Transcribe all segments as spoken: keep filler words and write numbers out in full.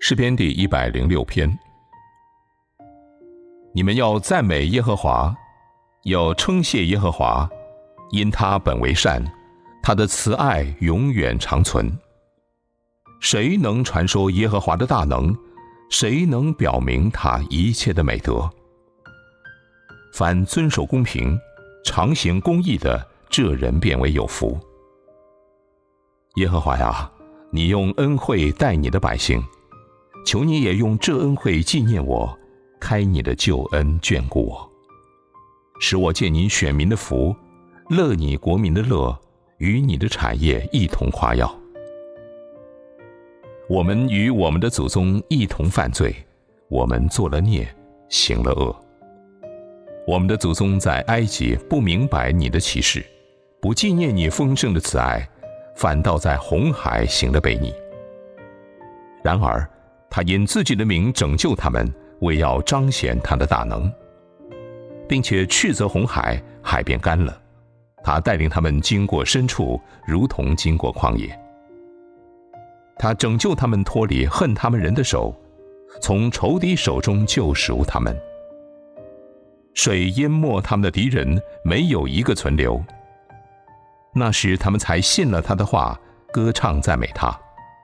诗篇第一百零六篇。你们要赞美耶和华，要称谢耶和华，因他本为善，他的慈爱永远长存。谁能传说耶和华的大能？谁能表明他一切的美德？凡遵守公平、常行公义的，这人便为有福。耶和华呀，你用恩惠待你的百姓，求你也用这恩惠纪念我，开你的救恩眷顾我，使我见你选民的福，乐你国民的乐，与你的产业一同夸耀。我们与我们的祖宗一同犯罪，我们做了孽，行了恶。我们的祖宗在埃及不明白你的奇事，不纪念你丰盛的慈爱，反倒在红海行了悖逆。然而他因自己的名拯救他们，为要彰显他的大能，并且斥责红海，海便干了。他带领他们经过深处，如同经过旷野。他拯救他们脱离恨他们人的手，从仇敌手中救赎他们。水淹没他们的敌人，没有一个存留。那时他们才信了他的话，歌唱赞美他。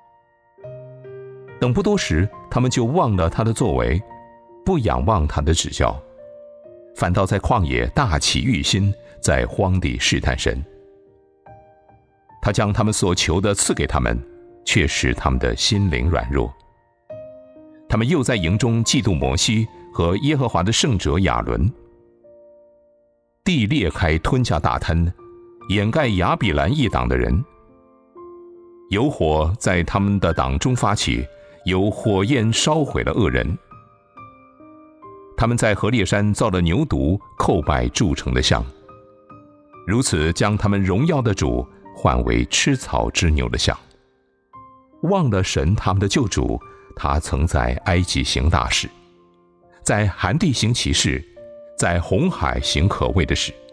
等不多时，他们就忘了他的作为，不仰望他的指教，反倒在旷野大起欲心，在荒地试探神。他将他们所求的赐给他们，却使他们的心灵软弱。他们又在营中嫉妒摩西和耶和华的圣者亚伦。地裂开吞下大滩，掩盖亚比兰一党的人。有火在他们的党中发起，有火焰烧毁了恶人。他们在何烈山造了牛犊，叩拜铸成的像，如此将他们荣耀的主换为吃草之牛的像。忘了神他们的救主，他曾在埃及行大事，在寒地行奇事，在红海行可畏的事。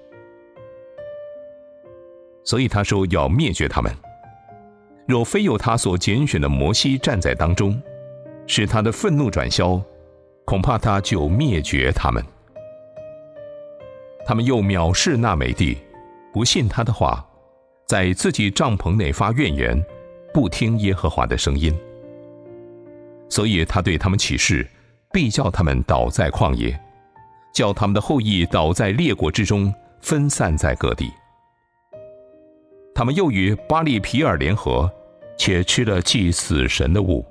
所以他说要灭绝他们。若非有他所拣选的摩西站在当中，使他的愤怒转消，恐怕他就灭绝他们。他们又藐视那美地，不信他的话，在自己帐篷内发怨言，不听耶和华的声音。所以他对他们起誓，必叫他们倒在旷野，叫他们的后裔倒在列国之中，分散在各地。他们又与巴力皮尔联合，且吃了祭死神的物。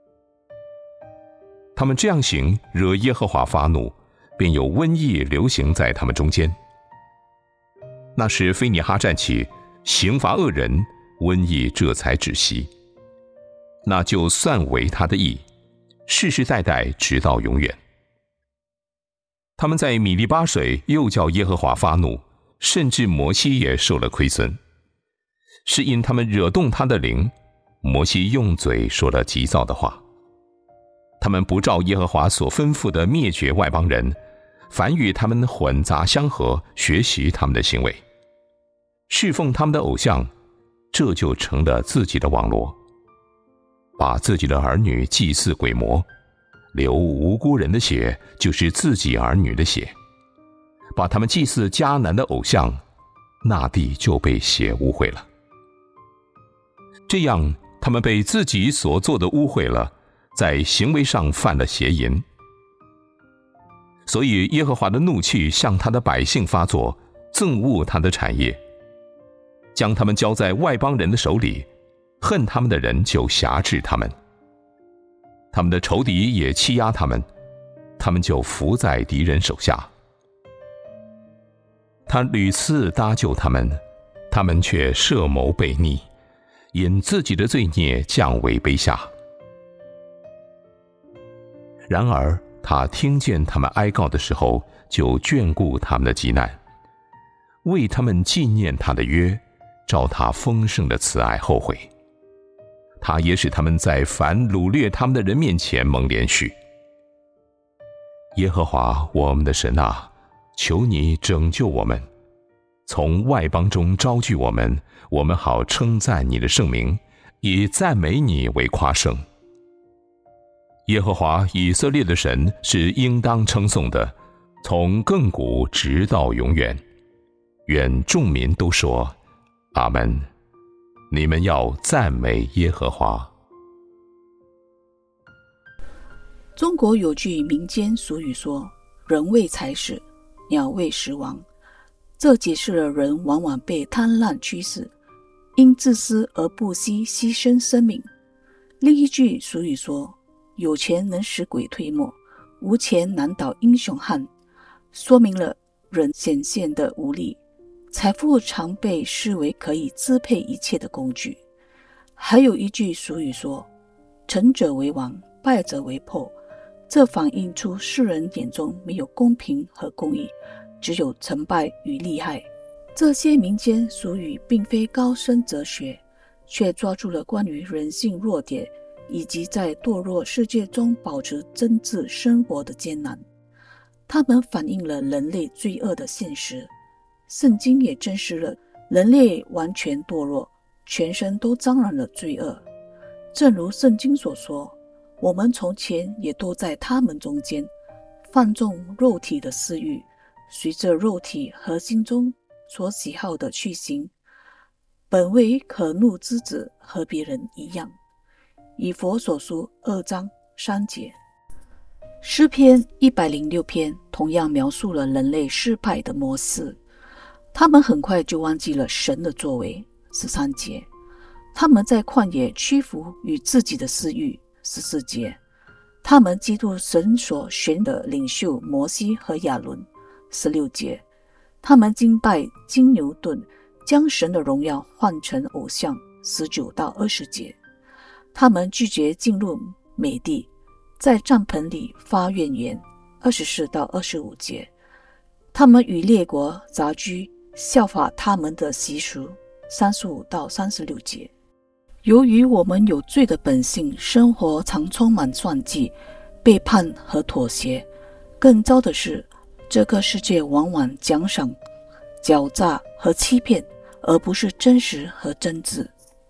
他们这样行，惹耶和华发怒，便有瘟疫流行在他们中间。那时非尼哈站起，刑罚恶人，瘟疫这才止息。那就算为他的义，世世代代直到永远。他们在米利巴水又叫耶和华发怒，甚至摩西也受了亏损，是因他们惹动他的灵。摩西用嘴说了急躁的话。他们不照耶和华所吩咐的灭绝外邦人，反与他们混杂相合，学习他们的行为，侍奉他们的偶像，这就成了自己的网罗，把自己的儿女祭祀鬼魔，流无辜人的血，就是自己儿女的血，把他们祭祀迦南的偶像，那地就被血污秽了。这样他们被自己所做的污秽了，在行为上犯了邪淫。所以耶和华的怒气向他的百姓发作，憎恶他的产业，将他们交在外邦人的手里，恨他们的人就辖制他们。他们的仇敌也欺压他们，他们就伏在敌人手下。他屡次搭救他们，他们却设谋悖逆，因自己的罪孽降为卑下。然而他听见他们哀告的时候，就眷顾他们的急难，为他们纪念他的约，照他丰盛的慈爱后悔。他也使他们在凡掳掠他们的人面前蒙怜恤。耶和华我们的神啊，求你拯救我们，从外邦中招聚我们，我们好称赞你的圣名，以赞美你为夸胜。 耶和华以色列的神是应当称颂的，从亘古直到永远。愿众民都说阿们。你们要赞美耶和华。 中国有句民间俗语说，人为财死，鸟为食亡。这解释了人往往被贪婪驱使，因自私而不惜牺牲生命。另一句俗语说，有钱能使鬼推磨，无钱难倒英雄汉，说明了人显现的无力。财富常被视为可以支配一切的工具。还有一句俗语说，成者为王，败者为破。这反映出世人眼中没有公平和公义，只有成败与利害。这些民间俗语并非高深哲学，却抓住了关于人性弱点以及在堕落世界中保持真挚生活的艰难。它们反映了人类罪恶的现实。圣经也证实了人类完全堕落，全身都沾染了罪恶。正如圣经所说，我们从前也都在他们中间，放纵肉体的私欲，随着肉体和心中所喜好的去行，本为可怒之子，和别人一样。以佛所书二章三节。诗篇一百零六篇同样描述了人类失败的模式。他们很快就忘记了神的作为，十三节。他们在旷野屈服于自己的私欲，十四节。他们嫉妒神所选的领袖摩西和亚伦，十六节。他们敬拜金牛犊，将神的荣耀换成偶像，十九到二十节。他们拒绝进入美地，在帐篷里发怨言，二十四到二十五节。他们与列国杂居，效法他们的习俗，三十五到三十六节。由于我们有罪的本性，生活常充满算计、背叛和妥协。更糟的是，这个世界往往奖赏狡诈和欺骗，而不是真实和真挚。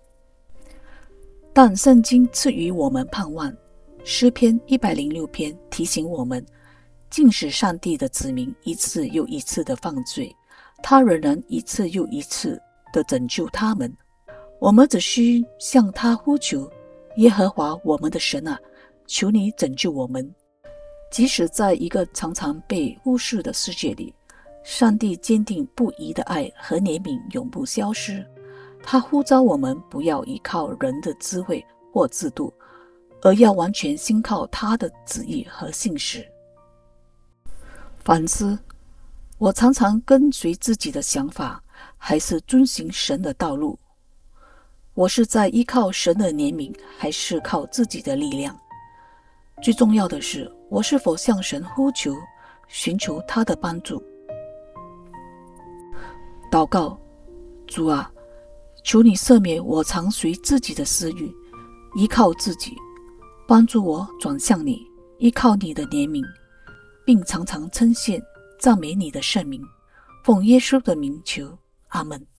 但圣经赐予我们盼望。诗篇一百零六篇提醒我们，禁止上帝的子民一次又一次的犯罪，他仍然一次又一次的拯救他们。我们只需向他呼求，耶和华我们的神啊，求你拯救我们。即使在一个常常被忽视的世界里，上帝坚定不移的爱和怜悯永不消失。他呼召我们不要依靠人的智慧或制度，而要完全信靠他的旨意和信实。反思，我常常跟随自己的想法，还是遵行神的道路？我是在依靠神的怜悯，还是靠自己的力量？最重要的是，我是否向神呼求，寻求他的帮助？祷告，主啊，求你赦免我常随自己的私欲，依靠自己，帮助我转向你，依靠你的怜悯，并常常称谢赞美你的圣名。奉耶稣的名求，阿们。